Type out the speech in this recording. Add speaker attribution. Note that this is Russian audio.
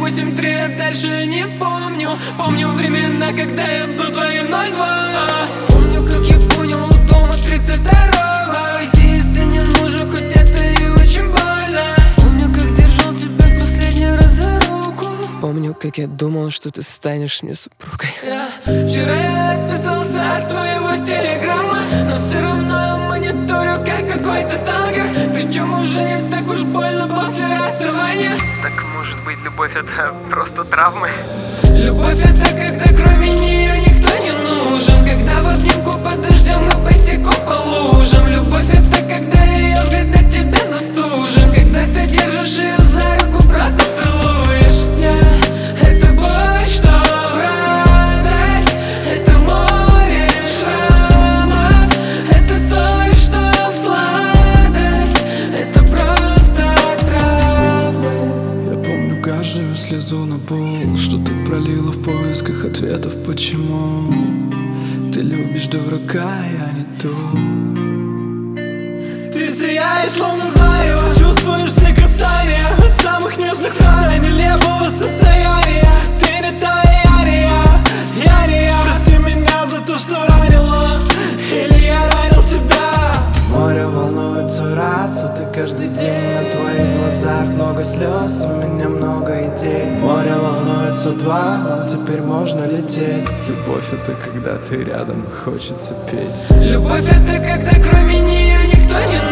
Speaker 1: 8-3, а дальше не помню. Помню времена, когда я был твоим 02. Помню, как я понял у дома 32-го: уйти, если не нужен, хоть это и очень больно. Помню, как держал тебя в последний раз за руку. Помню, как я думал, что ты станешь мне супругой. Вчера я отписался от твоего телеграмма, но все равно я мониторю, как какой-то сталкер. Причем уже не так уж больно после расставания.
Speaker 2: Так может быть, любовь это просто травмы?
Speaker 1: Любовь это когда кроме нее никто не нужен, когда в обнимку под дождем мы босиком по лужам. Любовь это когда ее взгляд на тебя застужен, когда ты держишь ее за руку, просто целуешь. Это боль, что в радость, это море шрамов, это соль, что в сладость, это просто травмы.
Speaker 3: Я помню каждую слезу на пол, что ты пролила в поисках ответов, почему ты любишь дурака, я не то. Ты сияешь, словно зарево, чувствуешь все касания, от самых нежных фраз до нелепого состояния. Ты не та, я не я. Прости меня за то, что ранила, или я ранил тебя. Море волнуется раз, а ты каждый день. На твоих глазах много слез, у меня много идей. Море волнуется два, нам теперь можно лететь. Любовь это когда ты рядом, хочется петь.
Speaker 1: Любовь это когда кроме нее никто не